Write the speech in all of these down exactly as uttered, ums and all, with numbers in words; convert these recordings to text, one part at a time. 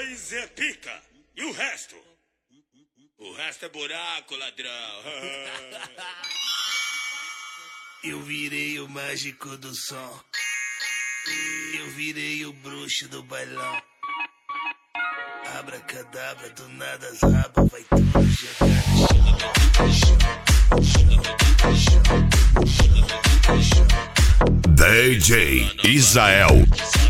nós é pica. E o resto? O resto é buraco, ladrão. Eu virei o mágico do som. Eu virei o bruxo do bailão. Abracadabra, do nada as rabas vai tudo jogar no chão. D J Israel.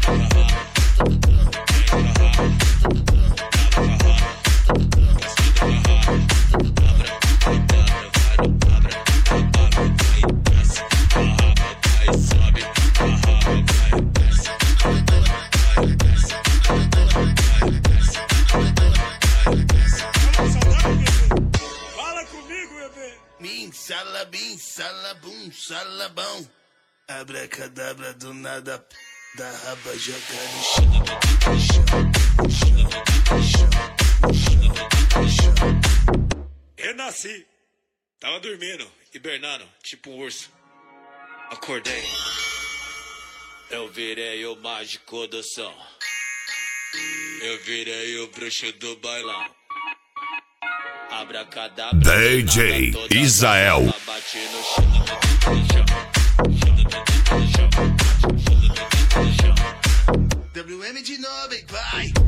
Fala comigo, bebê. Min, salabim, salabum, salabão. Abracadabra, do nada da raba joga no chão. Renasci. Tava dormindo, hibernando, tipo um urso. Acordei. Eu virei o mágico do som. Eu virei o bruxo do bailão. Abracadabra. D J Israel. Bate no chão. W M de novo, vai.